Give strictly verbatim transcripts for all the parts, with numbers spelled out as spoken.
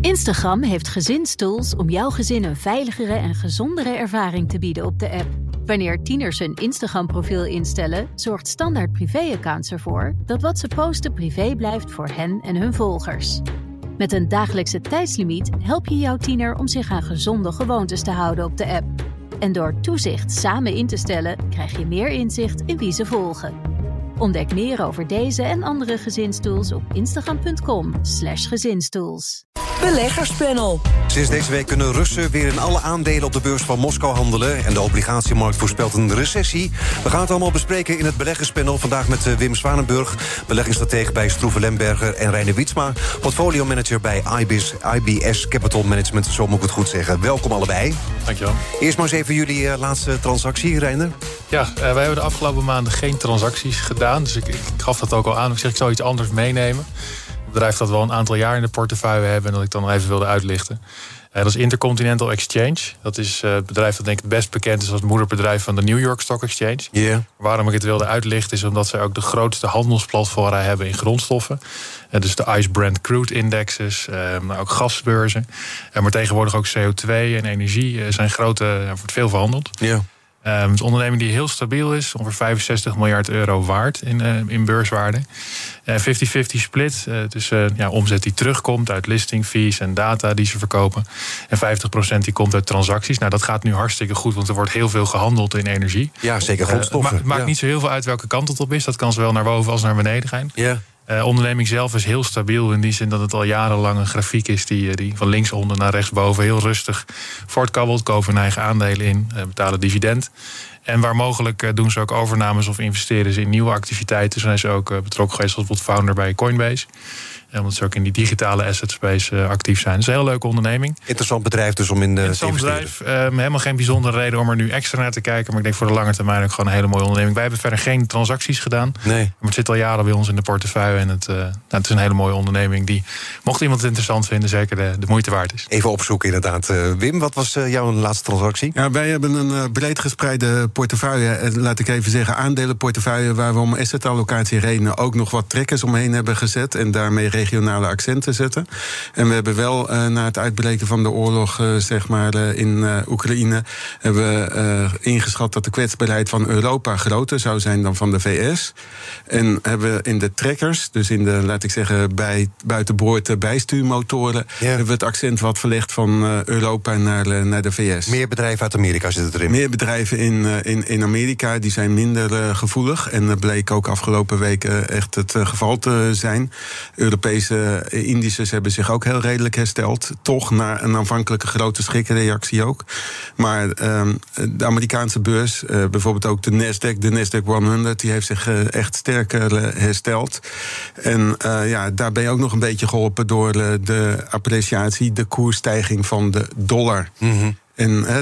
Instagram heeft gezinstools om jouw gezin een veiligere en gezondere ervaring te bieden op de app. Wanneer tieners hun Instagram-profiel instellen, zorgt Standaard Privé-accounts ervoor dat wat ze posten privé blijft voor hen en hun volgers. Met een dagelijkse tijdslimiet help je jouw tiener om zich aan gezonde gewoontes te houden op de app. En door toezicht samen in te stellen, krijg je meer inzicht in wie ze volgen. Ontdek meer over deze en andere gezinstools op instagram.com slash gezinstools. Beleggerspanel. Sinds deze week kunnen Russen weer in alle aandelen op de beurs van Moskou handelen. En de obligatiemarkt voorspelt een recessie. We gaan het allemaal bespreken in het beleggerspanel. Vandaag met Wim Zwanenburg, beleggingsstratege bij Stroeven Lemberger, en Reiner Wietsma, portfolio manager bij I B S, I B S Capital Management. Zo moet ik het goed zeggen. Welkom allebei. Dankjewel. Eerst maar eens even jullie uh, laatste transactie, Reiner. Ja, uh, wij hebben de afgelopen maanden geen transacties gedaan. Dus ik, ik gaf dat ook al aan. Ik zeg, ik zou iets anders meenemen. Een bedrijf dat we al een aantal jaar in de portefeuille hebben en dat ik dan nog even wilde uitlichten. Uh, dat is Intercontinental Exchange. Dat is uh, het bedrijf dat denk ik het best bekend is als het moederbedrijf van de New York Stock Exchange. Yeah. Waarom ik het wilde uitlichten is omdat zij ook de grootste handelsplatform hebben in grondstoffen. Uh, dus de ICE Brent Crude Indexes, uh, maar ook gasbeurzen. Uh, maar tegenwoordig ook C O twee en energie uh, zijn grote, uh, wordt veel verhandeld. Yeah. Um, het is een onderneming die heel stabiel is. Ongeveer vijfenzestig miljard euro waard in, uh, in beurswaarde. vijftig vijftig split. Uh, dus uh, ja, omzet die terugkomt uit listing fees en data die ze verkopen. En vijftig procent die komt uit transacties. Nou, dat gaat nu hartstikke goed, want er wordt heel veel gehandeld in energie. Ja, zeker grondstoffen. Uh, het ma- maakt ja. niet zo heel veel uit welke kant het op is. Dat kan zowel naar boven als naar beneden gaan. Ja. De uh, onderneming zelf is heel stabiel in die zin dat het al jarenlang een grafiek is die, die van linksonder naar rechtsboven heel rustig voortkabbelt. Kopen hun eigen aandelen in, uh, betalen dividend. En waar mogelijk uh, doen ze ook overnames of investeren ze in nieuwe activiteiten. Zo zijn ze ook uh, betrokken geweest als bijvoorbeeld founder bij Coinbase. En omdat ze ook in die digitale asset space uh, actief zijn. Het is een heel leuke onderneming. Interessant bedrijf dus om in de Interessant bedrijf. Um, helemaal geen bijzondere reden om er nu extra naar te kijken. Maar ik denk voor de lange termijn ook gewoon een hele mooie onderneming. Wij hebben verder geen transacties gedaan. Nee. Maar het zit al jaren bij ons in de portefeuille. En het, uh, nou, het is een hele mooie onderneming die, mocht iemand het interessant vinden, zeker de, de moeite waard is. Even opzoeken inderdaad. Uh, Wim, wat was uh, jouw laatste transactie? Ja, wij hebben een uh, breed gespreide portefeuille. En laat ik even zeggen, aandelenportefeuille waar we om assetallocatie-redenen ook nog wat trekkers omheen hebben gezet. En daarmee regionale accenten zetten. En we hebben wel uh, na het uitbreken van de oorlog uh, zeg maar, uh, in uh, Oekraïne hebben we uh, ingeschat dat de kwetsbaarheid van Europa groter zou zijn dan van de V S. En hebben we in de trekkers, dus in de, laat ik zeggen, bij, buitenboord bijstuurmotoren, ja. hebben we het accent wat verlegd van uh, Europa naar, uh, naar de V S. Meer bedrijven uit Amerika zitten erin. Meer bedrijven in, uh, in, in Amerika, die zijn minder uh, gevoelig. En dat bleek ook afgelopen weken echt het uh, geval te zijn. Europese indices hebben zich ook heel redelijk hersteld. Toch na een aanvankelijke grote schrikreactie ook. Maar uh, de Amerikaanse beurs, uh, bijvoorbeeld ook de Nasdaq, de Nasdaq honderd, die heeft zich uh, echt sterker uh, hersteld. En uh, ja, daar ben je ook nog een beetje geholpen door uh, de appreciatie, de koersstijging van de dollar. Mm-hmm. En uh,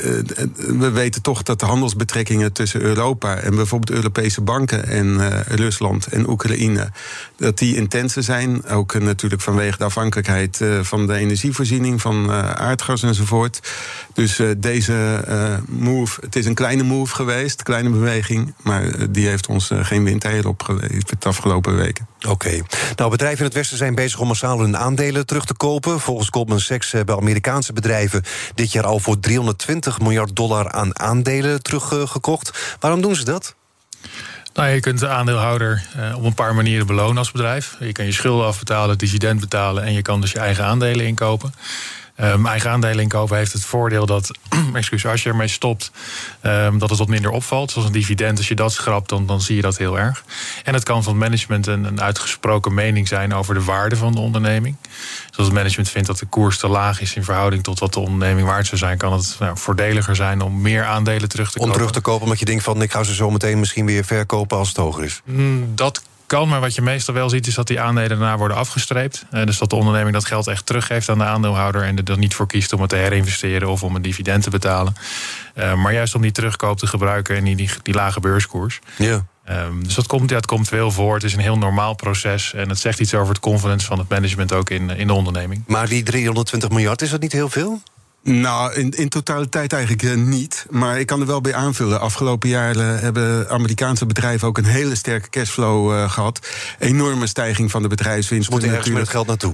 we weten toch dat de handelsbetrekkingen tussen Europa en bijvoorbeeld Europese banken en uh, Rusland en Oekraïne, dat die intenser zijn. Ook uh, natuurlijk vanwege de afhankelijkheid uh, van de energievoorziening, van uh, aardgas enzovoort. Dus uh, deze uh, move, het is een kleine move geweest, kleine beweging, maar uh, die heeft ons uh, geen windeieren opgeleverd de afgelopen weken. Oké. Okay. Nou, bedrijven in het Westen zijn bezig om massaal hun aandelen terug te kopen. Volgens Goldman Sachs hebben Amerikaanse bedrijven dit jaar al voor driehonderdtwintig miljard dollar aan aandelen teruggekocht. Waarom doen ze dat? Nou, je kunt de aandeelhouder uh, op een paar manieren belonen als bedrijf. Je kan je schulden afbetalen, dividend betalen en je kan dus je eigen aandelen inkopen. Um, eigen aandelen inkopen heeft het voordeel dat, excuus, als je ermee stopt, um, dat het wat minder opvalt. Zoals een dividend, als je dat schrapt, dan, dan zie je dat heel erg. En het kan van het management een, een uitgesproken mening zijn over de waarde van de onderneming. Dus als het management vindt dat de koers te laag is in verhouding tot wat de onderneming waard zou zijn, kan het nou, voordeliger zijn om meer aandelen terug te om kopen. Om terug te kopen, omdat je denkt van, ik ga ze zo meteen misschien weer verkopen als het hoger is. Mm, dat kan, maar wat je meestal wel ziet is dat die aandelen daarna worden afgestreept. Uh, dus dat de onderneming dat geld echt teruggeeft aan de aandeelhouder en er dan niet voor kiest om het te herinvesteren of om een dividend te betalen. Uh, maar juist om die terugkoop te gebruiken en die, die, die lage beurskoers. Ja. Um, dus dat komt, ja, het komt veel voor. Het is een heel normaal proces en het zegt iets over het confidence van het management ook in, in de onderneming. Maar die driehonderdtwintig miljard, is dat niet heel veel? Nou, in, in totaliteit eigenlijk uh, niet. Maar ik kan er wel bij aanvullen. Afgelopen jaren hebben Amerikaanse bedrijven ook een hele sterke cashflow uh, gehad. Enorme stijging van de bedrijfswinst. Ze moeten ergens met het geld naartoe.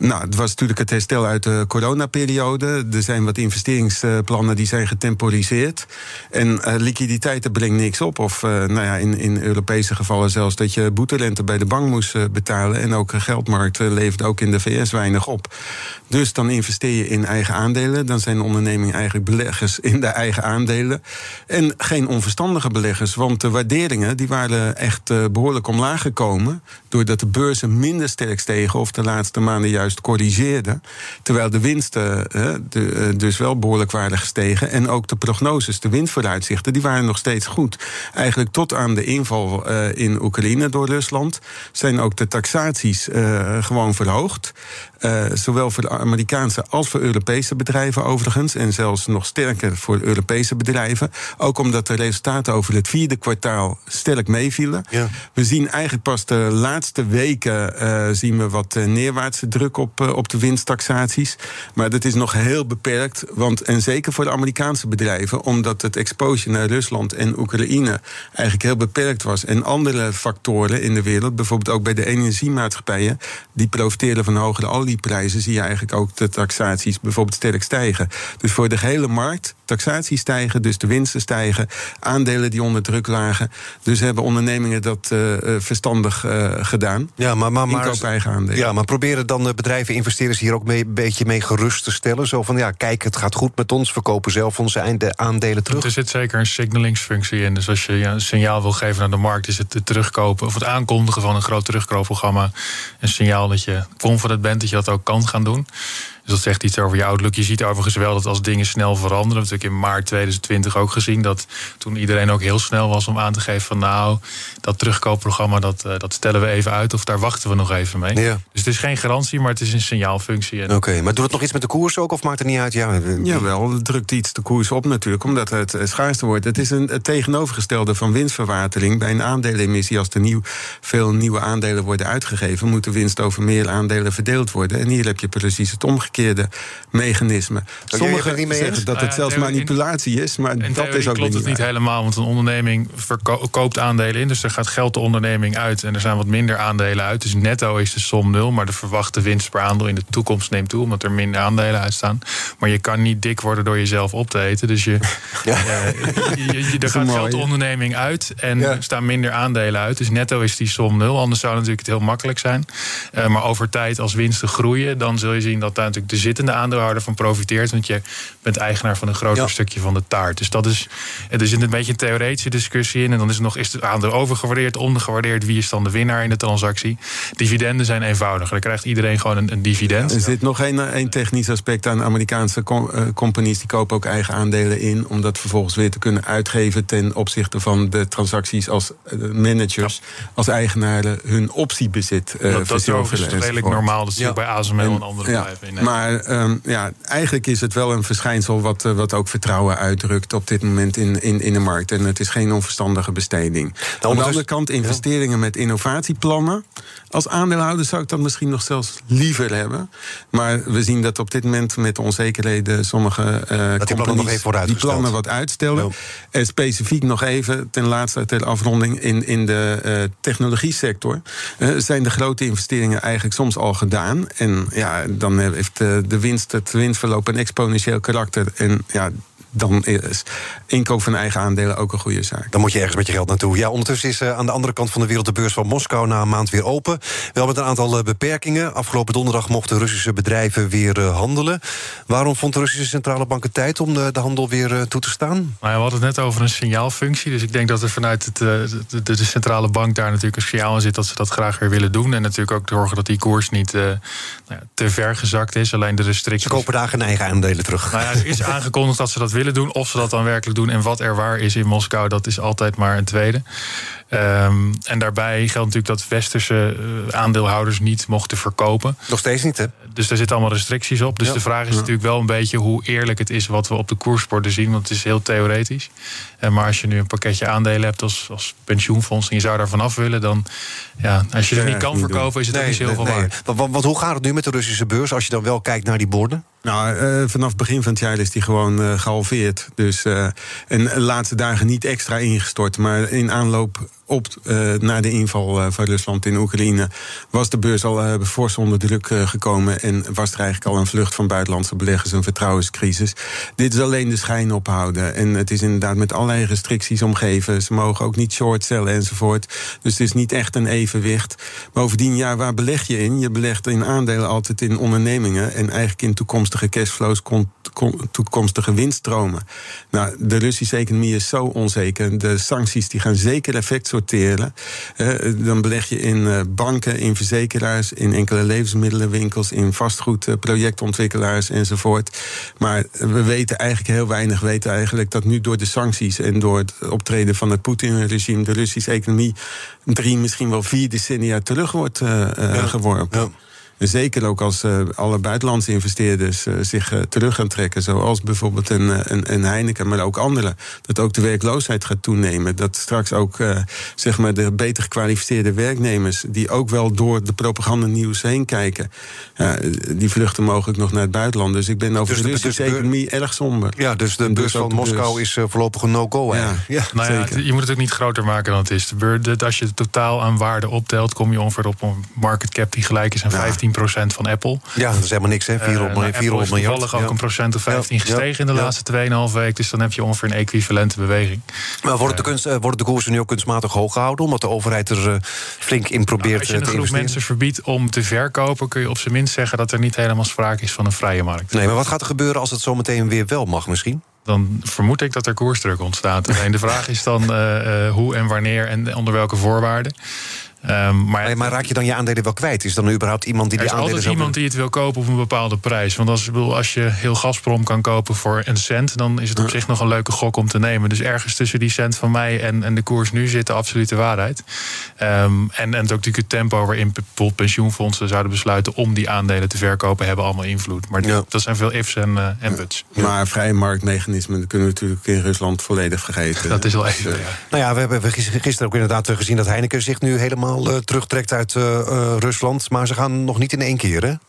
Nou, het was natuurlijk het herstel uit de coronaperiode. Er zijn wat investeringsplannen die zijn getemporiseerd. En uh, liquiditeiten brengt niks op. Of uh, nou ja, in, in Europese gevallen zelfs dat je boeterente bij de bank moest uh, betalen. En ook de geldmarkt uh, levert ook in de V S weinig op. Dus dan investeer je in eigen aandelen. Dan zijn ondernemingen eigenlijk beleggers in de eigen aandelen. En geen onverstandige beleggers. Want de waarderingen die waren echt uh, behoorlijk omlaag gekomen. Doordat de beurzen minder sterk stegen of de laatste maanden juist corrigeerden. Terwijl de winsten uh, de, uh, dus wel behoorlijk waren gestegen. En ook de prognoses, de winstvooruitzichten, die waren nog steeds goed. Eigenlijk tot aan de inval uh, in Oekraïne door Rusland zijn ook de taxaties uh, gewoon verhoogd. Uh, zowel voor de Amerikaanse als voor Europese bedrijven overigens. En zelfs nog sterker voor Europese bedrijven. Ook omdat de resultaten over het vierde kwartaal sterk meevielen. Ja. We zien eigenlijk pas de laatste weken uh, zien we wat neerwaartse druk op, uh, op de winsttaxaties. Maar dat is nog heel beperkt. Want, en zeker voor de Amerikaanse bedrijven, omdat het exposure naar Rusland en Oekraïne eigenlijk heel beperkt was. En andere factoren in de wereld, bijvoorbeeld ook bij de energiemaatschappijen, die profiteren van hogere olieprijzen, zie je eigenlijk ook de taxaties bijvoorbeeld sterk stijgen. Dus voor de gehele markt, taxaties stijgen, dus de winsten stijgen, aandelen die onder druk lagen. Dus hebben ondernemingen dat uh, verstandig uh, gedaan. Ja, maar, maar, maar, Inkoop eigen aandelen. Ja, maar proberen dan de bedrijven, investeerders hier ook mee, een beetje mee gerust te stellen? Zo van, ja, kijk, het gaat goed met ons, we kopen zelf onze aandelen terug. Er zit zeker een signalingsfunctie in. Dus als je ja, een signaal wil geven aan de markt, is het het terugkopen of het aankondigen van een groot terugkoopprogramma een signaal dat je confident bent dat je dat ook kan gaan doen. Dus dat zegt iets over je outlook. Je ziet overigens wel dat als dingen snel veranderen, we hebben natuurlijk in maart tweeduizend twintig ook gezien, dat toen iedereen ook heel snel was om aan te geven van nou, dat terugkoopprogramma, dat, uh, dat stellen we even uit of daar wachten we nog even mee. Ja. Dus het is geen garantie, maar het is een signaalfunctie. Oké, okay, maar doet het nog iets met de koers ook of maakt het niet uit? Ja, Jawel, het drukt iets de koers op natuurlijk, omdat het schaarster wordt. Het is een, het tegenovergestelde van winstverwatering. Bij een aandelenemissie, als er nieuw, veel nieuwe aandelen worden uitgegeven, moet de winst over meer aandelen verdeeld worden. En hier heb je precies het omgekeerde mechanisme. Sommigen zeggen eens? dat het uh, zelfs manipulatie is, maar in dat is ook klopt het niet helemaal, want een onderneming verkoopt aandelen in, dus er gaat geld de onderneming uit en er zijn wat minder aandelen uit. Dus netto is de som nul, maar de verwachte winst per aandeel in de toekomst neemt toe, omdat er minder aandelen uitstaan. Maar je kan niet dik worden door jezelf op te eten. Dus je, ja. uh, je, je, je er gaat geld de onderneming uit en ja. er staan minder aandelen uit. Dus netto is die som nul. Anders zou het natuurlijk heel makkelijk zijn. Uh, maar over tijd, als winsten groeien, dan zul je zien dat daar natuurlijk de zittende aandeelhouder van profiteert, want je bent eigenaar van een groter ja. stukje van de taart. Dus dat is, er zit een beetje een theoretische discussie in. En dan is het nog, is het aandeel overgewaardeerd, ondergewaardeerd, wie is dan de winnaar in de transactie? Dividenden zijn eenvoudiger. Dan krijgt iedereen gewoon een, een dividend. Er zit nog één, één technisch aspect aan. Amerikaanse com, uh, companies die kopen ook eigen aandelen in, om dat vervolgens weer te kunnen uitgeven ten opzichte van de transacties als uh, managers, ja. als eigenaren hun optiebezit uh, dat, dat is redelijk normaal. Dat zie je ja. bij A S M L en, en andere ja. bedrijven in. Maar um, ja, eigenlijk is het wel een verschijnsel wat, uh, wat ook vertrouwen uitdrukt op dit moment in, in, in de markt. En het is geen onverstandige besteding. Nou, Aan de andere kant, investeringen ja. met innovatieplannen. Als aandeelhouder zou ik dat misschien nog zelfs liever hebben. Maar we zien dat op dit moment met onzekerheden sommige uh, dat die plannen nog even die plannen wat uitstellen. Ja. En specifiek nog even, ten laatste ter afronding, in, in de uh, technologie sector uh, zijn de grote investeringen eigenlijk soms al gedaan. En ja, dan heeft uh, de winst, het winstverloop een exponentieel karakter. En ja, dan is inkoop van eigen aandelen ook een goede zaak. Dan moet je ergens met je geld naartoe. Ja, ondertussen is uh, aan de andere kant van de wereld de beurs van Moskou na een maand weer open. Wel met een aantal uh, beperkingen. Afgelopen donderdag mochten Russische bedrijven weer uh, handelen. Waarom vond de Russische centrale bank het tijd om de, de handel weer uh, toe te staan? Nou ja, we hadden het net over een signaalfunctie. Dus ik denk dat er vanuit het, uh, de, de, de centrale bank daar natuurlijk een signaal in zit dat ze dat graag weer willen doen. En natuurlijk ook zorgen dat die koers niet uh, nou ja, te ver gezakt is. Alleen de restricties. Ze kopen daar geen eigen aandelen terug. Nou ja, er is aangekondigd dat ze dat willen doen. Of ze dat dan werkelijk doen en wat er waar is in Moskou, dat is altijd maar een tweede. Um, en daarbij geldt natuurlijk dat westerse uh, aandeelhouders niet mochten verkopen. Nog steeds niet, hè? Dus daar zitten allemaal restricties op. Dus ja. de vraag is ja. natuurlijk wel een beetje hoe eerlijk het is wat we op de koersborden zien. Want het is heel theoretisch. Uh, maar als je nu een pakketje aandelen hebt als, als pensioenfonds en je zou daarvan af willen, dan ja, als je er ja, niet kan niet verkopen, doen. is het nee, ook niet zo heel nee, veel nee. waard. Want, want hoe gaat het nu met de Russische beurs als je dan wel kijkt naar die borden? Nou, uh, vanaf begin van het jaar is die gewoon uh, gehalveerd. Dus, uh, en de laatste dagen niet extra ingestort, maar in aanloop op uh, naar de inval uh, van Rusland in Oekraïne was de beurs al uh, fors onder druk uh, gekomen en was er eigenlijk al een vlucht van buitenlandse beleggers, een vertrouwenscrisis. Dit is alleen de schijn ophouden. En het is inderdaad met allerlei restricties omgeven. Ze mogen ook niet short sellen enzovoort. Dus het is niet echt een evenwicht. Bovendien, ja, waar beleg je in? Je belegt in aandelen altijd in ondernemingen en eigenlijk in toekomstige cashflows, toekomstige winststromen. Nou, de Russische economie is zo onzeker. De sancties die gaan zeker effect sorteren. Uh, dan beleg je in uh, banken, in verzekeraars, in enkele levensmiddelenwinkels, in vastgoed, uh, projectontwikkelaars enzovoort. Maar we weten eigenlijk heel weinig. We weten eigenlijk dat nu door de sancties en door het optreden van het Poetin-regime de Russische economie drie, misschien wel vier decennia terug wordt uh, uh, ja. geworpen. Ja. Zeker ook als uh, alle buitenlandse investeerders uh, zich uh, terug gaan trekken. Zoals bijvoorbeeld een, een, een Heineken, maar ook anderen. Dat ook de werkloosheid gaat toenemen. Dat straks ook uh, zeg maar de beter gekwalificeerde werknemers, die ook wel door de propagandanieuws heen kijken, uh, die vluchten mogelijk nog naar het buitenland. Dus ik ben over dus de Russische economie erg somber. Ja, dus de beurs dus van Moskou beurs. is uh, voorlopig een no-go. Ja, ja, nou ja, je moet het ook niet groter maken dan het is. De beur, als je het totaal aan waarde optelt, kom je ongeveer op een market cap die gelijk is aan vijftien procent van Apple. Ja, dat is helemaal niks, hè? vierhonderd miljard. Uh, Apple is toevallig ook ja. een procent of vijftien ja. gestegen in de ja. laatste twee komma vijf week. Dus dan heb je ongeveer een equivalente beweging. Maar worden de, kunst, uh, worden de koersen nu ook kunstmatig hoog gehouden, omdat de overheid er uh, flink in probeert nou, te investeren? Als je een groep mensen verbiedt om te verkopen, kun je op zijn minst zeggen dat er niet helemaal sprake is van een vrije markt. Nee, maar wat gaat er gebeuren als het zometeen weer wel mag misschien? Dan vermoed ik dat er koersdruk ontstaat. Alleen de vraag is dan uh, uh, hoe en wanneer en onder welke voorwaarden. Um, maar, maar, maar raak je dan je aandelen wel kwijt? Is dan überhaupt iemand die die aandelen... Er is altijd iemand die het wil kopen op een bepaalde prijs. Want als, als je heel Gazprom kan kopen voor een cent, dan is het op zich nog een leuke gok om te nemen. Dus ergens tussen die cent van mij en, en de koers nu zit de absolute waarheid. Um, en, en ook natuurlijk het tempo waarin bijvoorbeeld pensioenfondsen zouden besluiten om die aandelen te verkopen, hebben allemaal invloed. Maar ja. dat zijn veel ifs en, uh, en buts. Ja. Maar vrije marktmechanismen dat kunnen we natuurlijk in Rusland volledig vergeten. Dat is wel even, dus, ja. Nou ja, we hebben gisteren ook inderdaad gezien dat Heineken zich nu helemaal Uh, terugtrekt uit uh, uh, Rusland. Maar ze gaan nog niet in één keer, hè?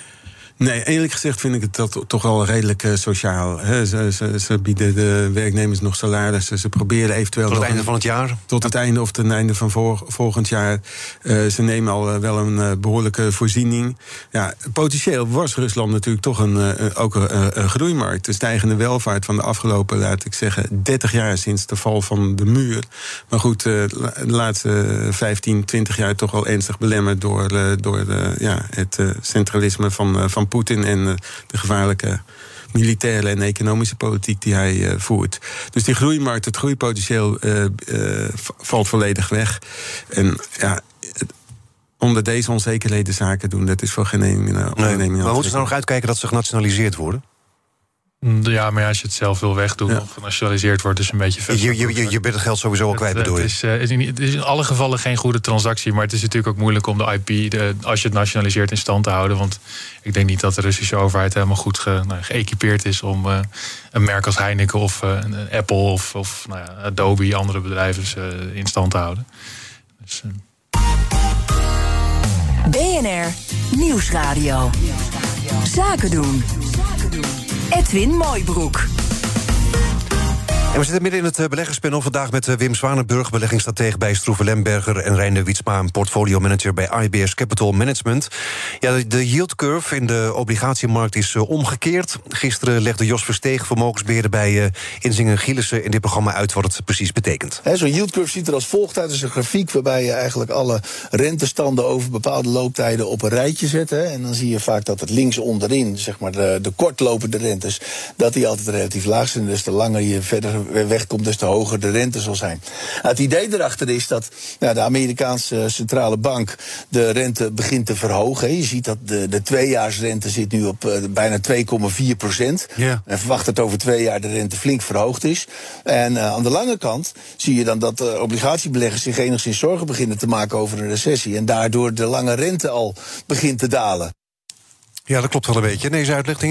Nee, eerlijk gezegd vind ik het dat toch wel redelijk uh, sociaal. He, ze, ze, ze bieden de werknemers nog salarissen. Ze proberen eventueel... Tot het einde een, van het jaar? Tot het einde of ten einde van voor, volgend jaar. Uh, ze nemen al uh, wel een uh, behoorlijke voorziening. Ja, potentieel was Rusland natuurlijk toch een, uh, ook een, een groeimarkt. De stijgende welvaart van de afgelopen, laat ik zeggen, dertig jaar sinds de val van de muur. Maar goed, uh, de laatste vijftien, twintig jaar toch wel ernstig belemmerd door, uh, door uh, ja, het uh, centralisme van, uh, van Poetin en uh, de gevaarlijke militaire en economische politiek die hij uh, voert. Dus die groeimarkt, het groeipotentieel uh, uh, valt volledig weg. En ja, het, onder deze onzekerheden zaken doen, dat is voor geen ene uh, onderneming. Nee, maar moeten ze nou nog uitkijken dat ze genationaliseerd worden? Ja, maar ja, als je het zelf wil wegdoen ja. of genationaliseerd wordt, is het een beetje vet. Je, je, je, je bent het geld sowieso al kwijt, bedoel je? Het is, uh, is in, het is in alle gevallen geen goede transactie, maar het is natuurlijk ook moeilijk om de I P, de, als je het nationaliseert, in stand te houden. Want ik denk niet dat de Russische overheid helemaal goed ge, nou, geëquipeerd is om uh, een merk als Heineken of uh, een Apple of, of nou ja, Adobe, andere bedrijven uh, in stand te houden. Dus, uh... B N R Nieuwsradio. Zaken doen. Edwin Mooibroek. En we zitten midden in het beleggerspanel vandaag met Wim Zwanenburg, beleggingsstratege bij Stroeven Lemberger, en Reiner Wietsma, een portfolio-manager bij I B S Capital Management. Ja, de yield curve in de obligatiemarkt is omgekeerd. Gisteren legde Jos Versteeg, vermogensbeheerder bij Inzingen Gielissen, in dit programma uit wat het precies betekent. Zo'n yield curve ziet er als volgt uit. Het is een grafiek waarbij je eigenlijk alle rentestanden over bepaalde looptijden op een rijtje zet. Hè. En dan zie je vaak dat het links onderin, zeg maar de, de kortlopende rentes, dat die altijd relatief laag zijn. Dus de langer je verder wegkomt, dus te hoger de rente zal zijn. Het idee erachter is dat nou, de Amerikaanse centrale bank de rente begint te verhogen. Je ziet dat de, de tweejaarsrente zit nu op uh, bijna twee komma vier procent. Yeah. En verwacht dat over twee jaar de rente flink verhoogd is. En uh, aan de lange kant zie je dan dat de obligatiebeleggers zich enigszins zorgen beginnen te maken over een recessie. En daardoor de lange rente al begint te dalen. Ja, dat klopt wel een beetje. Deze uitleg, denk ik.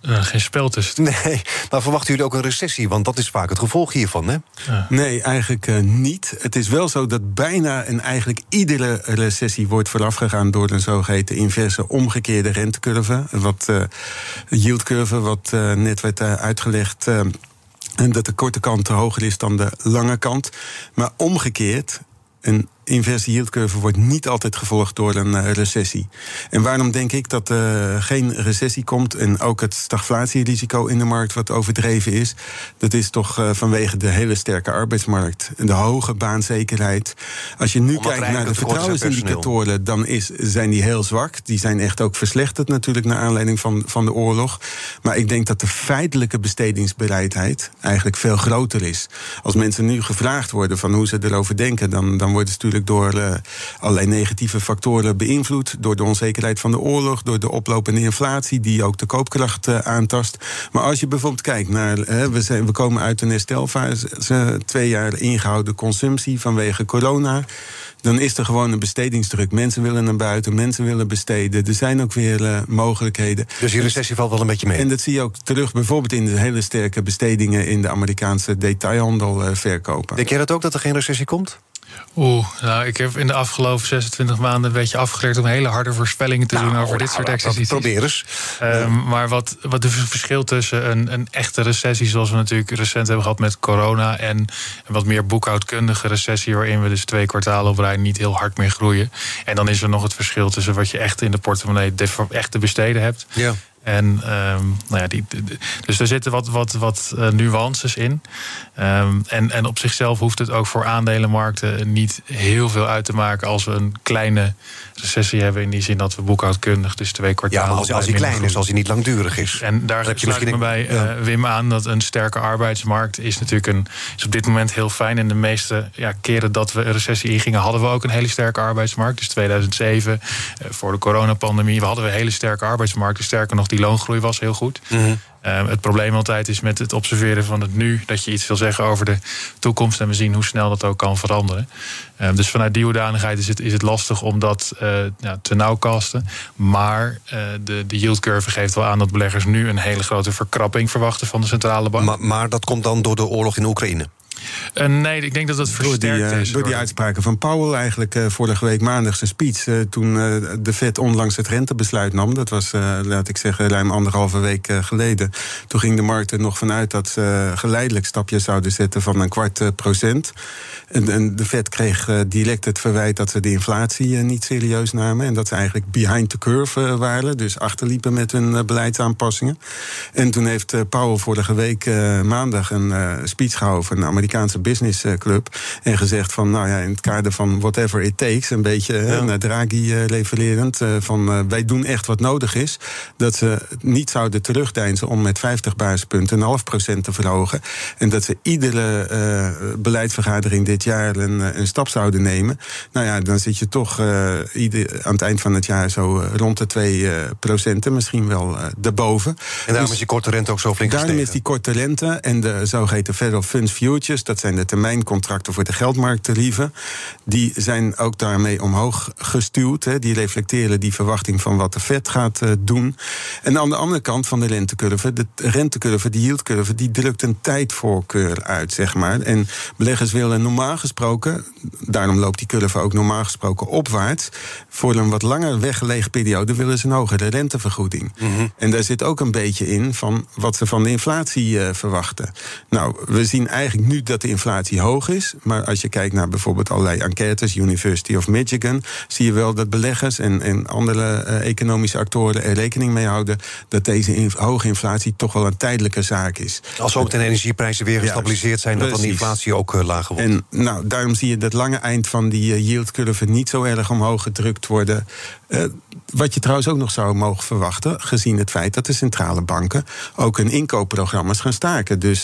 Uh, geen spel tussen. Nee, maar verwachten jullie ook een recessie? Want dat is vaak het gevolg hiervan, hè? Ja. Nee, eigenlijk uh, niet. Het is wel zo dat bijna en eigenlijk iedere recessie wordt voorafgegaan door een zogeheten inverse omgekeerde rentecurve. Wat uh, yieldcurve, wat uh, net werd uh, uitgelegd. Uh, en dat de korte kant hoger is dan de lange kant. Maar omgekeerd, een inverse yieldcurve wordt niet altijd gevolgd door een uh, recessie. En waarom denk ik dat er uh, geen recessie komt en ook het stagflatierisico in de markt wat overdreven is? Dat is toch uh, vanwege de hele sterke arbeidsmarkt en de hoge baanzekerheid. Als je nu kijkt naar de vertrouwensindicatoren, dan is, zijn die heel zwak. Die zijn echt ook verslechterd natuurlijk naar aanleiding van, van de oorlog. Maar ik denk dat de feitelijke bestedingsbereidheid eigenlijk veel groter is. Als mensen nu gevraagd worden van hoe ze erover denken, dan, dan worden ze natuurlijk door uh, allerlei negatieve factoren beïnvloed. Door de onzekerheid van de oorlog, door de oplopende inflatie die ook de koopkracht uh, aantast. Maar als je bijvoorbeeld kijkt naar, uh, we, zijn, we komen uit een herstelfase, twee jaar ingehouden consumptie vanwege corona. Dan is er gewoon een bestedingsdruk. Mensen willen naar buiten, mensen willen besteden. Er zijn ook weer uh, mogelijkheden. Dus die recessie valt wel een beetje mee. En dat zie je ook terug bijvoorbeeld in de hele sterke bestedingen in de Amerikaanse detailhandel uh, verkopen. Denk jij dat ook, dat er geen recessie komt? Oeh, nou, ik heb in de afgelopen zesentwintig maanden een beetje afgeleerd om hele harde voorspellingen te nou, doen over nou, dit soort nou, exercities. Probeer eens. Um, maar wat, wat het verschil tussen een, een echte recessie, zoals we natuurlijk recent hebben gehad met corona, en een wat meer boekhoudkundige recessie, waarin we dus twee kwartalen op rij niet heel hard meer groeien. En dan is er nog het verschil tussen wat je echt in de portemonnee echt te besteden hebt. Ja. En um, nou ja, die, die, dus er zitten wat, wat, wat uh, nuances in. Um, en, en op zichzelf hoeft het ook voor aandelenmarkten niet heel veel uit te maken als we een kleine recessie hebben. In die zin dat we boekhoudkundig dus twee kwartalen. Ja, maar als, als die klein is, als die niet langdurig is. En daar heb je misschien me bij uh, Wim aan dat een sterke arbeidsmarkt is natuurlijk een, is op dit moment heel fijn. En de meeste ja, keren dat we een recessie ingingen, hadden we ook een hele sterke arbeidsmarkt. Dus tweeduizend zeven, uh, voor de coronapandemie, we hadden we een hele sterke arbeidsmarkt. Dus sterker nog, die loongroei was heel goed. Mm-hmm. Uh, het probleem altijd is met het observeren van het nu, dat je iets wil zeggen over de toekomst en we zien hoe snel dat ook kan veranderen. Uh, dus vanuit die hoedanigheid is het, is het lastig om dat uh, ja, te nauwkasten. Maar uh, de, de yieldcurve geeft wel aan dat beleggers nu een hele grote verkrapping verwachten van de centrale bank. Maar, maar dat komt dan door de oorlog in Oekraïne? Uh, nee, ik denk dat dat versterkt door die, uh, is. Door die uitspraken van Powell eigenlijk uh, vorige week maandag zijn speech. Uh, toen uh, de Fed onlangs het rentebesluit nam. Dat was, uh, laat ik zeggen, ruim anderhalve week uh, geleden. Toen ging de markt er nog vanuit dat ze uh, geleidelijk stapjes zouden zetten van een kwart uh, procent. En, en de Fed kreeg uh, direct het verwijt dat ze de inflatie uh, niet serieus namen. En dat ze eigenlijk behind the curve uh, waren. Dus achterliepen met hun uh, beleidsaanpassingen. En toen heeft uh, Powell vorige week uh, maandag een uh, speech gehouden van een Amerikaanse business club. En gezegd van, nou ja, in het kader van whatever it takes, een beetje ja. naar Draghi uh, refererend, uh, van uh, wij doen echt wat nodig is. Dat ze niet zouden terugdeinzen om met vijftig basispunten een half procent te verhogen. En dat ze iedere uh, beleidsvergadering dit jaar een, een stap zouden nemen. Nou ja, dan zit je toch uh, ieder, aan het eind van het jaar zo uh, rond de twee uh, procenten, misschien wel uh, daarboven. En daarom dus, is die korte rente ook zo flink daarom gestegen. Is die korte rente en de zogeheten Federal Funds Futures, dat zijn de termijncontracten voor de geldmarkttarieven, die zijn ook daarmee omhoog gestuwd. Hè. Die reflecteren die verwachting van wat de Fed gaat uh, doen. En aan de andere kant van de rentecurve, de rentecurve, die yieldcurve, die drukt een tijdvoorkeur uit, zeg maar. En beleggers willen normaal gesproken, daarom loopt die curve ook normaal gesproken opwaarts, voor een wat langer weggelegen periode willen ze een hogere rentevergoeding. Mm-hmm. En daar zit ook een beetje in van wat ze van de inflatie uh, verwachten. Nou, we zien eigenlijk nu dat de inflatie hoog is, maar als je kijkt naar bijvoorbeeld allerlei enquêtes, University of Michigan, zie je wel dat beleggers en, en andere uh, economische actoren er rekening mee houden dat deze in, hoge inflatie toch wel een tijdelijke zaak is. Als ook de energieprijzen weer gestabiliseerd zijn, dat dan de inflatie ook uh, lager wordt. En nou, daarom zie je dat lange eind van die uh, yieldcurve niet zo erg omhoog gedrukt worden. Uh, wat je trouwens ook nog zou mogen verwachten, gezien het feit dat de centrale banken ook hun inkoopprogramma's gaan staken. Dus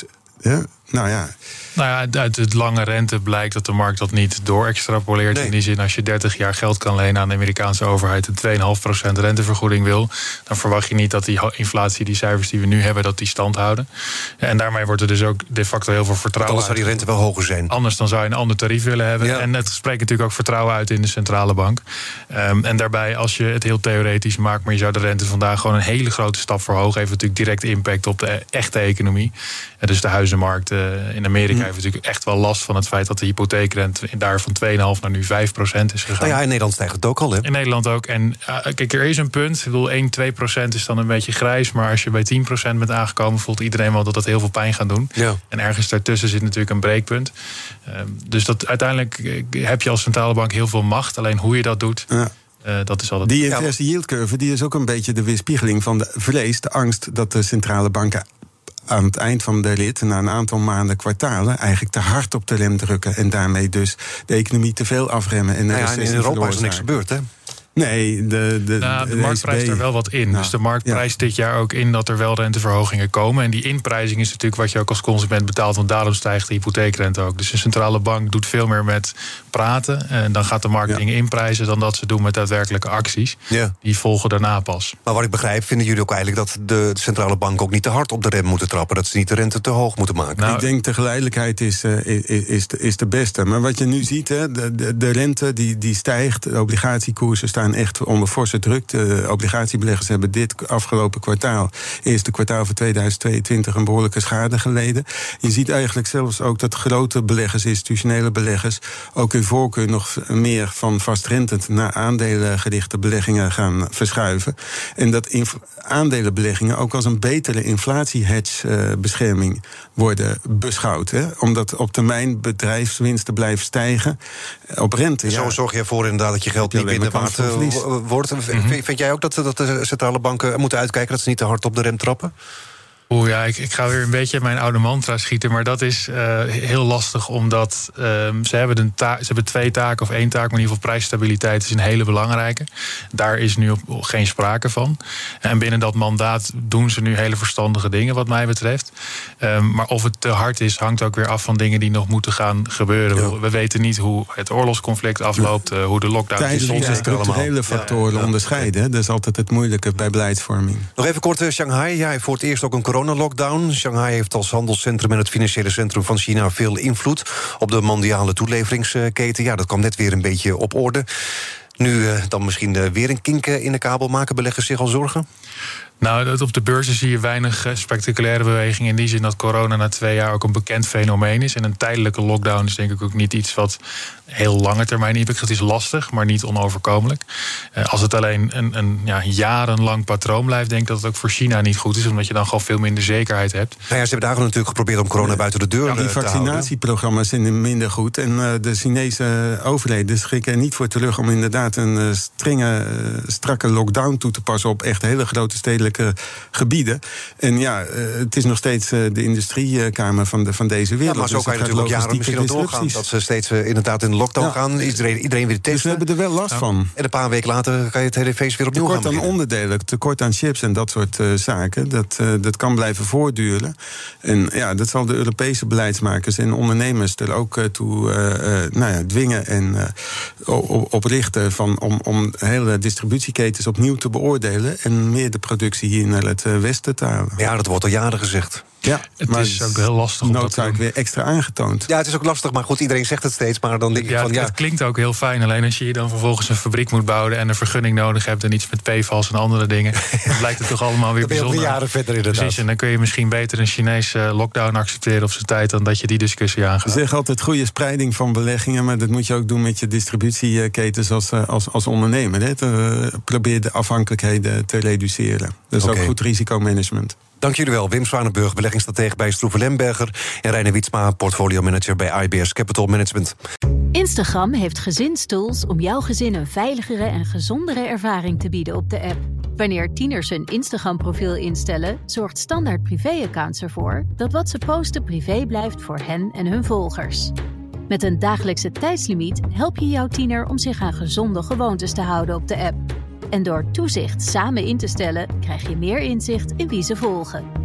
Ja, nou ja. Nou ja, uit het lange rente blijkt dat de markt dat niet doorextrapoleert. Nee. In die zin, als je dertig jaar geld kan lenen aan de Amerikaanse overheid en twee komma vijf procent rentevergoeding wil, dan verwacht je niet dat die inflatie, die cijfers die we nu hebben, dat die stand houden. En daarmee wordt er dus ook de facto heel veel vertrouwen. Want anders zou die rente wel hoger zijn. Anders dan zou je een ander tarief willen hebben. Ja. En het spreekt natuurlijk ook vertrouwen uit in de centrale bank. Um, en daarbij, als je het heel theoretisch maakt, maar je zou de rente vandaag gewoon een hele grote stap verhogen, heeft natuurlijk direct impact op de echte economie. En dus de huizenmarkt uh, in Amerika hm. heeft natuurlijk echt wel last van het feit dat de hypotheekrente daar van twee komma vijf naar nu vijf procent is gegaan. Nou ja, in Nederland stijgt het ook al, hè? In Nederland ook. En uh, kijk, er is een punt. Ik bedoel, één, twee procent is dan een beetje grijs. Maar als je bij tien procent bent aangekomen, voelt iedereen wel dat dat heel veel pijn gaat doen. Ja. En ergens daartussen zit natuurlijk een breekpunt. Uh, dus dat uiteindelijk uh, heb je als centrale bank heel veel macht. Alleen hoe je dat doet, Ja. Uh, dat is altijd... Die inverse yield curve die is ook een beetje de weerspiegeling van de vrees, de angst dat de centrale banken aan het eind van de rit, na een aantal maanden, kwartalen, eigenlijk te hard op de rem drukken en daarmee dus de economie te veel afremmen. En, nou ja, en in Europa is er niks gebeurd, hè? Nee, de, de, nou, de, de markt E C B prijst er wel wat in. Nou, dus de markt ja. prijst dit jaar ook in dat er wel renteverhogingen komen. En die inprijzing is natuurlijk wat je ook als consument betaalt, want daarom stijgt de hypotheekrente ook. Dus de centrale bank doet veel meer met praten. En dan gaat de markt ja. dingen inprijzen dan dat ze doen met daadwerkelijke acties. Ja. Die volgen daarna pas. Maar wat ik begrijp, vinden jullie ook eigenlijk dat de centrale bank ook niet te hard op de rem moeten trappen? Dat ze niet de rente te hoog moeten maken? Nou, ik denk tegelijkertijd is, uh, is, is, de, is de beste. Maar wat je nu ziet, hè, de, de, de rente die, die stijgt, de obligatiekoersen staan echt onder forse druk. De obligatiebeleggers hebben dit afgelopen kwartaal, eerste kwartaal van tweeduizend tweeëntwintig, een behoorlijke schade geleden. Je ziet eigenlijk zelfs ook dat grote beleggers, institutionele beleggers, ook hun voorkeur nog meer van vastrentend naar aandelengerichte beleggingen gaan verschuiven. En dat inf- aandelenbeleggingen ook als een betere inflatiehedge-bescherming uh, worden beschouwd. Hè? Omdat op termijn bedrijfswinsten blijven stijgen op rente. En zo ja. zorg je ervoor inderdaad dat je geld niet minder waard uh, wordt. Mm-hmm. Vind jij ook dat, dat de centrale banken moeten uitkijken dat ze niet te hard op de rem trappen? Oeh ja, ik, ik ga weer een beetje mijn oude mantra schieten. Maar dat is uh, heel lastig, omdat uh, ze, hebben een ta- ze hebben twee taken of één taak. Maar in ieder geval prijsstabiliteit is een hele belangrijke. Daar is nu op, geen sprake van. En binnen dat mandaat doen ze nu hele verstandige dingen wat mij betreft. Um, maar of het te hard is, hangt ook weer af van dingen die nog moeten gaan gebeuren. Ja. We weten niet hoe het oorlogsconflict afloopt, uh, hoe de lockdown is. Tijdens die structurele factoren ja, ja. onderscheiden. Dat is altijd het moeilijke bij beleidsvorming. Nog even kort, uh, Shanghai. Ja, voor het eerst ook een corona lockdown. Shanghai heeft als handelscentrum en het financiële centrum van China veel invloed op de mondiale toeleveringsketen. Ja, dat kwam net weer een beetje op orde. Nu uh, dan misschien uh, weer een kink in de kabel. Maken beleggers zich al zorgen? Nou, op de beurzen zie je weinig spectaculaire bewegingen. In die zin dat corona na twee jaar ook een bekend fenomeen is. En een tijdelijke lockdown is denk ik ook niet iets wat heel lange termijn impact. Het is lastig, maar niet onoverkomelijk. Uh, als het alleen een, een ja, jarenlang patroon blijft, denk ik dat het ook voor China niet goed is. Omdat je dan gewoon veel minder zekerheid hebt. Nou ja, ze hebben daar natuurlijk geprobeerd om corona buiten de deur ja, te houden. Die vaccinatieprogramma's zijn minder goed. En uh, de Chinese overheden schrikken er niet voor terug om inderdaad een uh, strenge, uh, strakke lockdown toe te passen op echt hele grote stedelijke gebieden. En ja, uh, het is nog steeds uh, de industriekamer van, de, van deze wereld. Ja, maar zo dus kan je natuurlijk ook jaren misschien ook doorgaan. Dat ze steeds uh, inderdaad in de lockdown ja. gaan. Iedereen, iedereen weer testen. Dus we hebben er wel last ja. van. En een paar weken later kan je het hele feest weer opnieuw tekort gaan aan onderdelen, tekort aan chips en dat soort uh, zaken. Dat, uh, dat kan blijven voortduren. En ja, dat zal de Europese beleidsmakers en ondernemers er ook uh, toe uh, uh, nou ja, dwingen en uh, oprichten van, om, om hele distributieketens opnieuw te beoordelen en meer de productie hier naar het uh, westen te halen. Ja, dat wordt al jaren gezegd. Ja, het maar is ook heel lastig om dat te weer extra aangetoond. Ja, het is ook lastig, maar goed, iedereen zegt het steeds. Maar dan denk ja, ik van ja. Het klinkt ook heel fijn. Alleen als je hier dan vervolgens een fabriek moet bouwen en een vergunning nodig hebt en iets met P FAS en andere dingen, dan blijkt het toch allemaal weer bijzonder. Dan ben je jaren verder inderdaad. Precies, en dan kun je misschien beter een Chinese lockdown accepteren op zijn tijd dan dat je die discussie aangaat. Ze zeggen altijd goede spreiding van beleggingen, maar dat moet je ook doen met je distributieketens als, als, als ondernemer. Hè. Te, probeer de afhankelijkheden te reduceren. Dat is okay. Ook goed risicomanagement. Dank jullie wel. Wim Zwanenburg, beleggingsstratege bij Stroeven Lemberger, en Reiner Wietsma, portfolio-manager bij I B S Capital Management. Instagram heeft gezinstools om jouw gezin een veiligere en gezondere ervaring te bieden op de app. Wanneer tieners hun Instagram-profiel instellen, zorgt Standaard Privé-accounts ervoor dat wat ze posten privé blijft voor hen en hun volgers. Met een dagelijkse tijdslimiet help je jouw tiener om zich aan gezonde gewoontes te houden op de app. En door toezicht samen in te stellen, krijg je meer inzicht in wie ze volgen.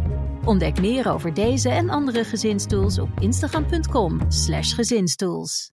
Ontdek meer over deze en andere gezinstools op instagram punt com slash gezinstools.